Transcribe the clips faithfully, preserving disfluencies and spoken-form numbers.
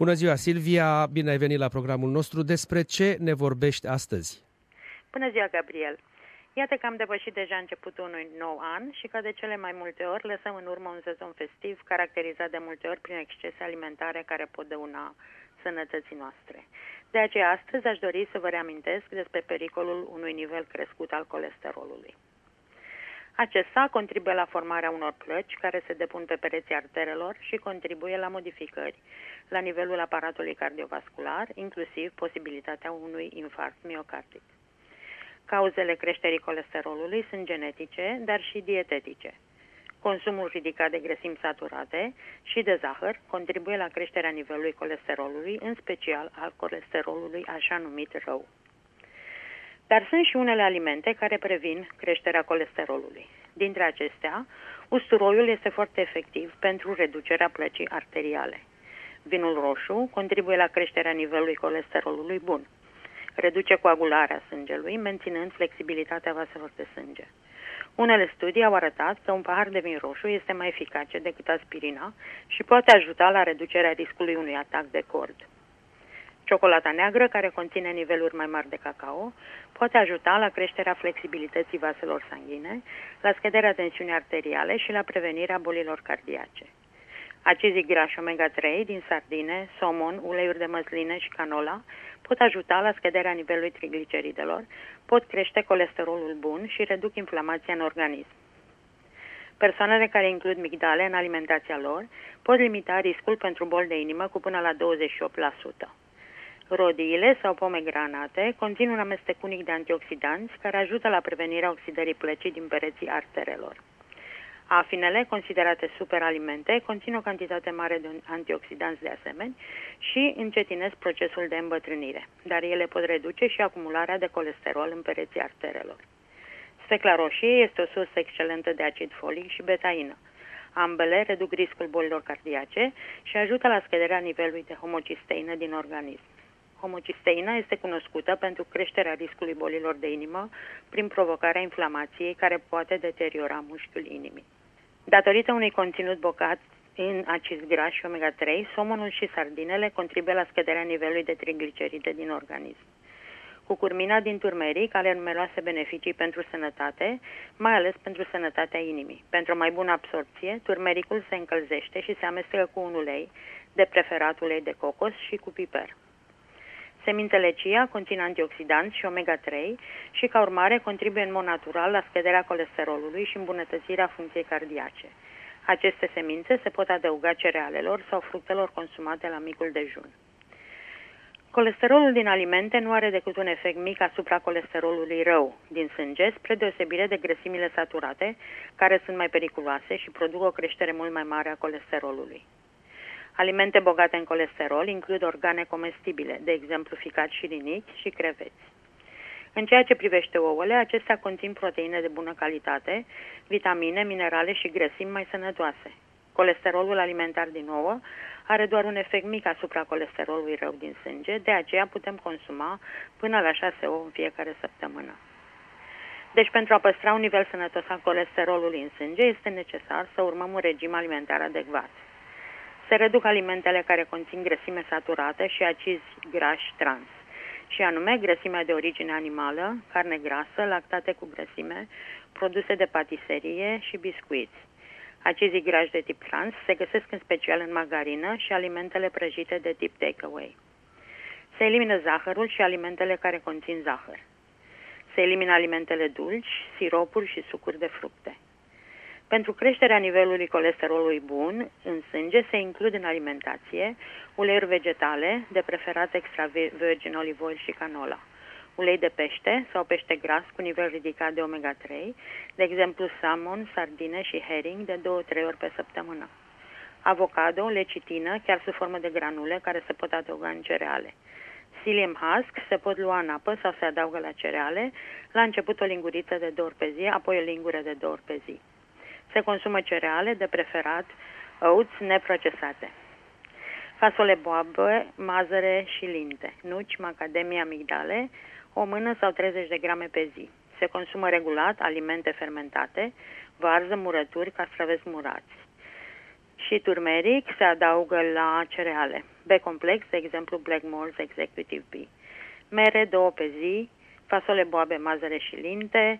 Bună ziua, Silvia! Bine ai venit la programul nostru. Despre ce ne vorbești astăzi? Bună ziua, Gabriel! Iată că am depășit deja începutul unui nou an și că de cele mai multe ori lăsăm în urmă un sezon festiv caracterizat de multe ori prin excese alimentare care pot dăuna sănătății noastre. De aceea astăzi aș dori să vă reamintesc despre pericolul unui nivel crescut al colesterolului. Acesta contribuie la formarea unor plăci care se depun pe pereții arterelor și contribuie la modificări la nivelul aparatului cardiovascular, inclusiv posibilitatea unui infarct miocardic. Cauzele creșterii colesterolului sunt genetice, dar și dietetice. Consumul ridicat de grăsimi saturate și de zahăr contribuie la creșterea nivelului colesterolului, în special al colesterolului așa numit rău. Dar sunt și unele alimente care previn creșterea colesterolului. Dintre acestea, usturoiul este foarte efectiv pentru reducerea plăcii arteriale. Vinul roșu contribuie la creșterea nivelului colesterolului bun. Reduce coagularea sângelui, menținând flexibilitatea vaselor de sânge. Unele studii au arătat că un pahar de vin roșu este mai eficace decât aspirina și poate ajuta la reducerea riscului unui atac de cord. Ciocolata neagră, care conține niveluri mai mari de cacao, poate ajuta la creșterea flexibilității vaselor sanguine, la scăderea tensiunii arteriale și la prevenirea bolilor cardiace. Acizii grași omega trei din sardine, somon, uleiuri de măsline și canola pot ajuta la scăderea nivelului trigliceridelor, pot crește colesterolul bun și reduc inflamația în organism. Persoanele care includ migdale în alimentația lor pot limita riscul pentru boli de inimă cu până la douăzeci și opt la sută. Rodiile sau pomegranate conțin un amestec unic de antioxidanți care ajută la prevenirea oxidării plăcii din pereții arterelor. Afinele, considerate superalimente, conțin o cantitate mare de antioxidanți de asemenea și încetinesc procesul de îmbătrânire, dar ele pot reduce și acumularea de colesterol în pereții arterelor. Sfecla roșie este o sursă excelentă de acid folic și betaină. Ambele reduc riscul bolilor cardiace și ajută la scăderea nivelului de homocisteină din organism. Homocisteina este cunoscută pentru creșterea riscului bolilor de inimă prin provocarea inflamației care poate deteriora mușchiul inimii. Datorită unui conținut bogat în acizi grași și omega trei, somonul și sardinele contribuie la scăderea nivelului de trigliceride din organism. Cucurmina din turmeric are numeroase beneficii pentru sănătate, mai ales pentru sănătatea inimii. Pentru o mai bună absorpție, turmericul se încălzește și se amestecă cu un ulei, de preferat ulei de cocos, și cu piper. Semințele chia conțin antioxidanți și omega trei și, ca urmare, contribuie în mod natural la scăderea colesterolului și îmbunătățirea funcției cardiace. Aceste semințe se pot adăuga cerealelor sau fructelor consumate la micul dejun. Colesterolul din alimente nu are decât un efect mic asupra colesterolului rău din sânge, spre deosebire de grăsimile saturate, care sunt mai periculoase și produc o creștere mult mai mare a colesterolului. Alimente bogate în colesterol includ organe comestibile, de exemplu ficat și rinichi și creveți. În ceea ce privește ouăle, acestea conțin proteine de bună calitate, vitamine, minerale și grăsimi mai sănătoase. Colesterolul alimentar din ouă are doar un efect mic asupra colesterolului rău din sânge, de aceea putem consuma până la șase ouă în fiecare săptămână. Deci, pentru a păstra un nivel sănătos al colesterolului în sânge, este necesar să urmăm un regim alimentar adecvat. Se reduc alimentele care conțin grăsime saturată și acizi grași trans, și anume grăsimea de origine animală, carne grasă, lactate cu grăsime, produse de patiserie și biscuiți. Acizii grași de tip trans se găsesc în special în margarină și alimentele prăjite de tip takeaway. Se elimină zahărul și alimentele care conțin zahăr. Se elimină alimentele dulci, siropuri și sucuri de fructe. Pentru creșterea nivelului colesterolului bun în sânge se includ în alimentație uleiuri vegetale, de preferat extra virgin olive oil și canola, ulei de pește sau pește gras cu nivel ridicat de omega trei, de exemplu salmon, sardine și herring de două-trei ori pe săptămână, avocado, lecitină, chiar sub formă de granule care se pot adăuga în cereale. Psyllium husk se pot lua în apă sau se adaugă la cereale, la început o linguriță de două ori pe zi, apoi o lingură de două ori pe zi. Se consumă cereale, de preferat oats neprocesate, fasole boabe, mazăre și linte, nuci, macadamia, migdale, o mână sau treizeci de grame pe zi. Se consumă regulat alimente fermentate, varză, murături, castraveți murați. Și și turmeric se adaugă la cereale. B-complex, de exemplu Black Moors Executive B. Mere, două pe zi, fasole, boabe, mazăre și linte.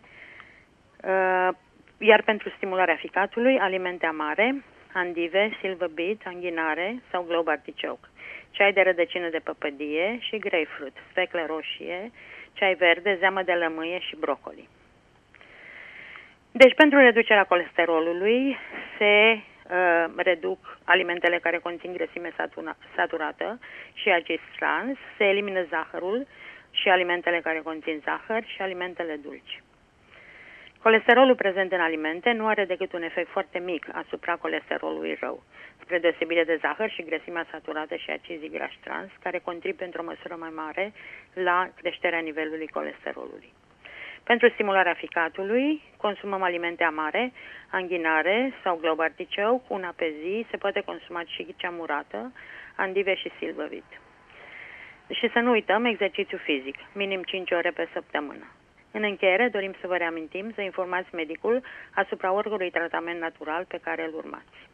Iar pentru stimularea ficatului, alimente amare, andive, silver beet, anghinare sau globe artichoke. Ceai de rădăcină de păpădie și grapefruit, sfeclă roșie, ceai verde, zeamă de lămâie și brocoli. Deci, pentru reducerea colesterolului se uh, reduc alimentele care conțin grăsime satura, saturată și acizi trans, se elimină zahărul și alimentele care conțin zahăr și alimentele dulci. Colesterolul prezent în alimente nu are decât un efect foarte mic asupra colesterolului rău, spre deosebire de zahăr și grăsimea saturată și acizii grași trans, care contribuie într-o măsură mai mare la creșterea nivelului colesterolului. Pentru stimularea ficatului, consumăm alimente amare, anghinare sau globe artichoke, una pe zi, se poate consuma și cea murată, andive și silvăvit. Și să nu uităm exercițiu fizic, minim cinci ore pe săptămână. În încheiere, dorim să vă reamintim să informați medicul asupra oricărui tratament natural pe care îl urmați.